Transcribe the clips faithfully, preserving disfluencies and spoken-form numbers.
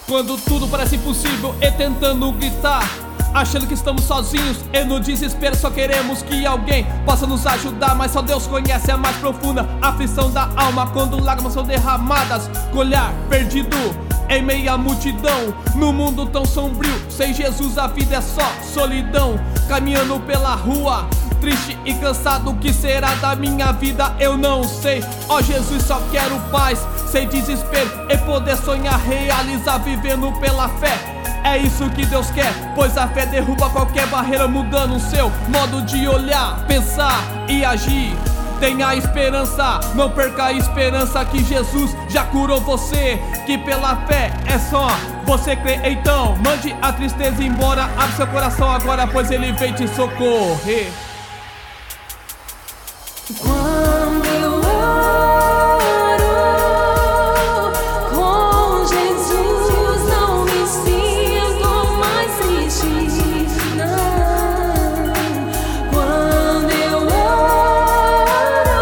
Quando tudo parece impossível e tentando gritar, achando que estamos sozinhos e no desespero só queremos que alguém possa nos ajudar. Mas só Deus conhece a mais profunda aflição da alma, quando lágrimas são derramadas, com olhar perdido em meio à multidão. No mundo tão sombrio, sem Jesus a vida é só solidão. Caminhando pela rua, triste e cansado, o que será da minha vida eu não sei. Ó Jesus, só quero paz, sem desespero, e poder sonhar, realizar, vivendo pela fé. É isso que Deus quer, pois a fé derruba qualquer barreira, mudando o seu modo de olhar, pensar e agir. Tenha esperança, não perca a esperança, que Jesus já curou você, que pela fé é só você crer. Então mande a tristeza embora, abre seu coração agora, pois Ele vem te socorrer. Quando eu oro com Jesus, não me sinto mais triste, não. Quando eu oro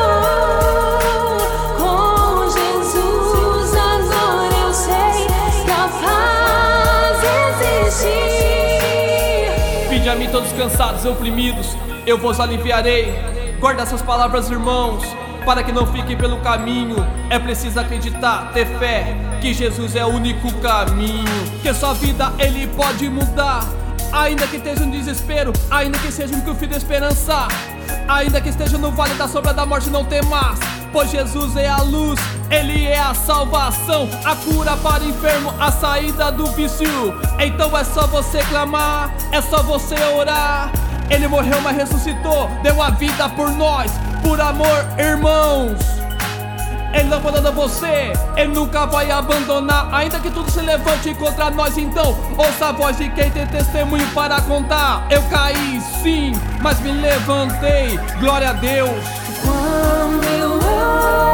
com Jesus, agora eu sei que a paz existe. Vinde a mim todos cansados e oprimidos, eu vos aliviarei. Guarda essas palavras, irmãos, para que não fiquem pelo caminho. É preciso acreditar, ter fé, que Jesus é o único caminho, que sua vida Ele pode mudar. Ainda que esteja no desespero, ainda que seja um fio de esperança, ainda que esteja no vale da sombra da morte, não temas, pois Jesus é a luz, Ele é a salvação, a cura para o enfermo, a saída do vício. Então é só você clamar, é só você orar. Ele morreu, mas ressuscitou, deu a vida por nós, por amor, irmãos. Ele não abandona você, Ele nunca vai abandonar, ainda que tudo se levante contra nós. Então ouça a voz de quem tem testemunho para contar. Eu caí sim, mas me levantei, glória a Deus. Quando eu oro